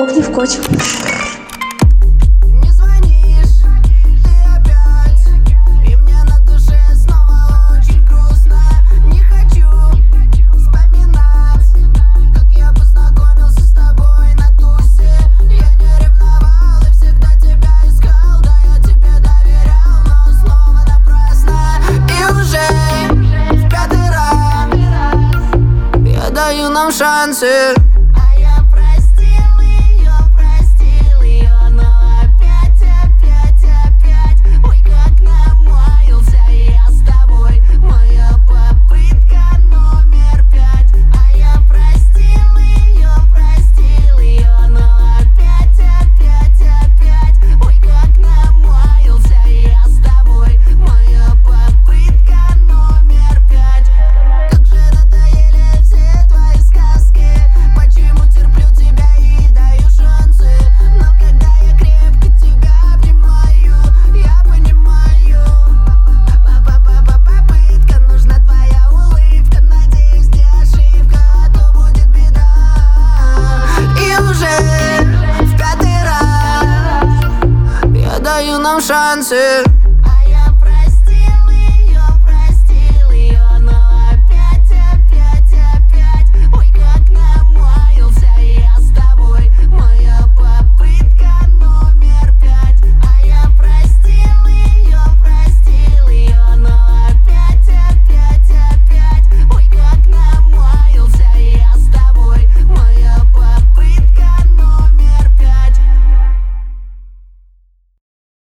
не в котик. Не звонишь ты опять, и мне на душе снова очень грустно. Не хочу вспоминать, как я познакомился с тобой на тусе. Я не ревновал и всегда тебя искал, да я тебе доверял, но снова напрасно. И уже в 5-й раз я даю нам шансы. Даю нам шансы.